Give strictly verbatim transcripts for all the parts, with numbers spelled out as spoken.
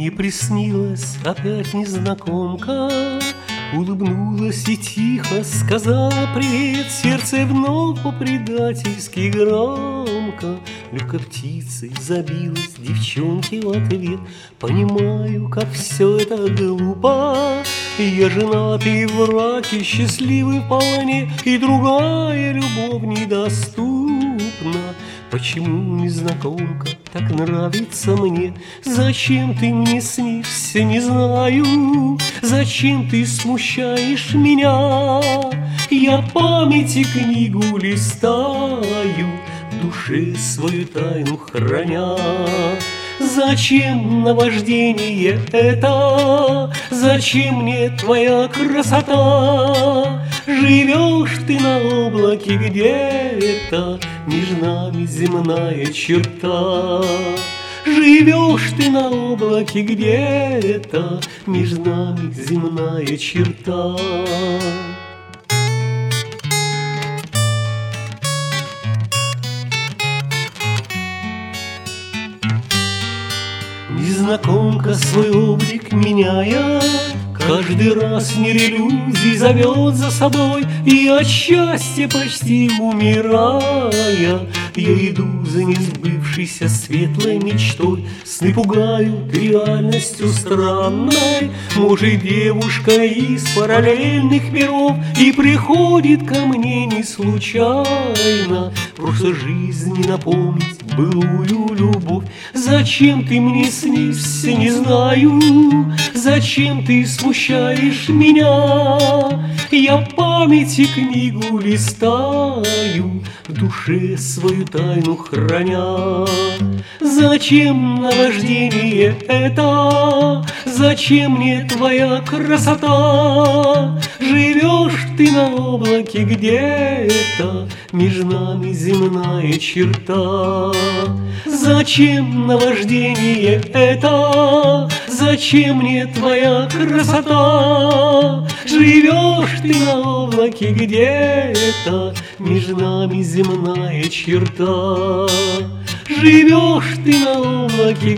Мне приснилась опять незнакомка, улыбнулась и тихо сказала привет. Сердце вновь по-предательски громко легко птицей забилась девчонке в ответ. Понимаю, как все это глупо, я женатый в браке, счастливый вполне, и другая любовь недоступна. Почему незнакомка так нравится мне? Зачем ты мне снишься, не знаю. Зачем ты смущаешь меня? Я памяти книгу листаю, в душе свою тайну храня. Зачем наваждение это? Зачем мне твоя красота? Живешь ты на облаке где-то, между нами земная черта. Живешь ты на облаке где-то, между нами земная черта. Незнакомка свой облик меняя, каждый раз мир иллюзий зовет за собой, и от счастья почти умирая, я иду за несбывшейся светлой мечтой. Сны пугают реальностью странной, может, девушка из параллельных миров и приходит ко мне не случайно, просто жизни напомнить былую любовь. Зачем ты мне снишься, не знаю. Зачем ты смущаешь меня? Я памяти книгу листаю, в душе свою тайну храня. Зачем наваждение это? Зачем мне твоя красота? Живешь ты на облаке где-то, между нами земная черта. Зачем наваждение это? Зачем мне твоя красота? Живешь ты на облаке где-то, между нами земная черта. Живешь ты на облаке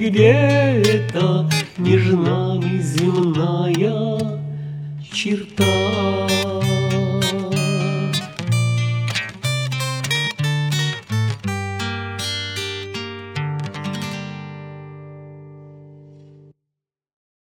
где-то, между нами земная черта.